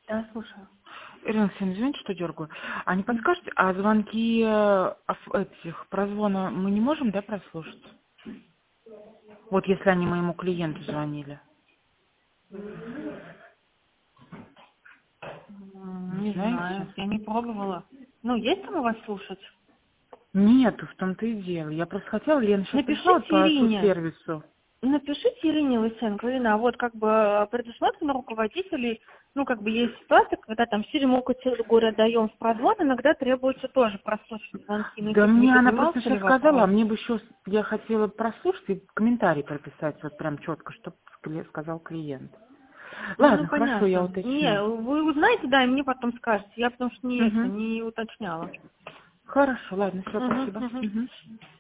Да, слушаю. Ирина Алексеевна, извините, что дергаю. А не подскажете, а звонки этих прозвона мы не можем, да, прослушать? Вот если они моему клиенту звонили. Не Не знаю, знаете? я не пробовала. Ну, есть там у вас слушать? Нету, в том-то и дело. Я просто хотела, Лена сейчас пришла вот Напишите по Ирине. сервису. Напишите Ирине Лысенко, Ирина, а вот как бы предусмотрено руководителей, ну, как бы есть ситуация, когда там серемуку целый отдаем в прозвон, иногда требуется тоже прослушать звонки. Ну, Да типа, не мне она просто поднимался ли сейчас сказала, вопрос? а мне бы еще я хотела прослушать и комментарий прописать вот прям четко, что сказал клиент. Ну, Ладно, хорошо, я понятно. Не, уточню. вы узнаете, да, и мне потом скажете. Я потому что не Угу. не уточняла. Хорошо, ладно, все, Угу, спасибо. угу. Угу.